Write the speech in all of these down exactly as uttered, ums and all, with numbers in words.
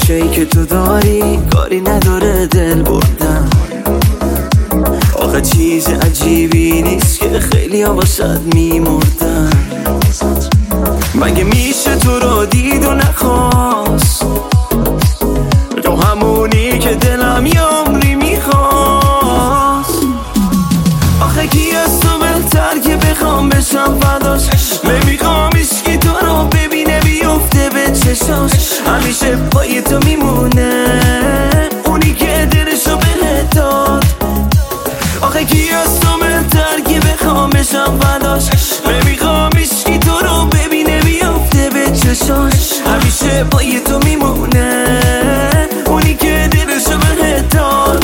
نقشه‌ای که تو داری کاری نداره دل بردن. آخه چیز عجیبی نیست که خیلی ها واسد میمردن. مگه میشه تو رو دید و نخواست، تو همونی که دلم یه عمری میخواست. آخه کی از تو بهتر که بخوام بشم فداش، نمیخوام هیچکی تو رو ببینه بیفته به چشاش. همیشه پای تو میمونه اونی که دلشو بهت داد. آخه کی از تو بهتر که بخوام بشم فداش، نمیخوام هیچکی تو رو ببینه بیفته به چشاش. همیشه پای تو میمونه اونی که دلشو بهت داد.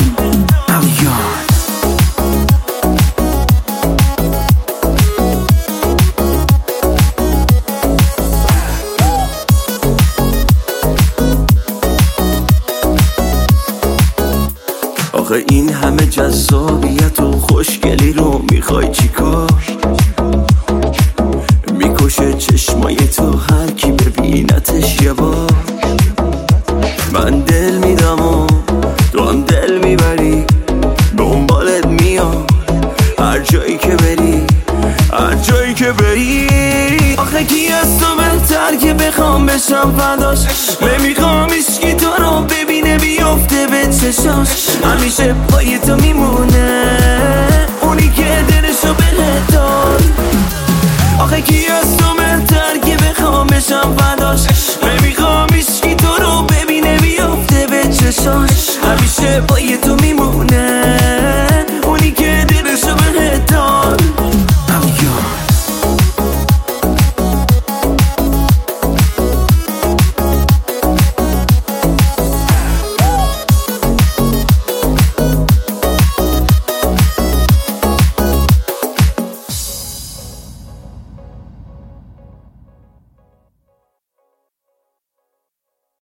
آخه این همه جذابیت و خوشگلی رو میخوای چیکار؟ میکشه چشمای تو هر کی ببینتش یه بار. من دل میدم و تو هم دل میبری، دنبالت میام هر جایی که بری، هر جایی که بری. آخه کی از تو بهتر که بخوام بشم فداش، نمیخوام هیچکی تو رو ببینه بیفته به چشاش. همیشه پای تو میمونه اونی که دلشو بهت داد. آخه کی از تو بهتر که بخوام بشم فداش، نمیخوام هیچکی تو رو ببینه بیفته به چشاش. همیشه پای تو میمونه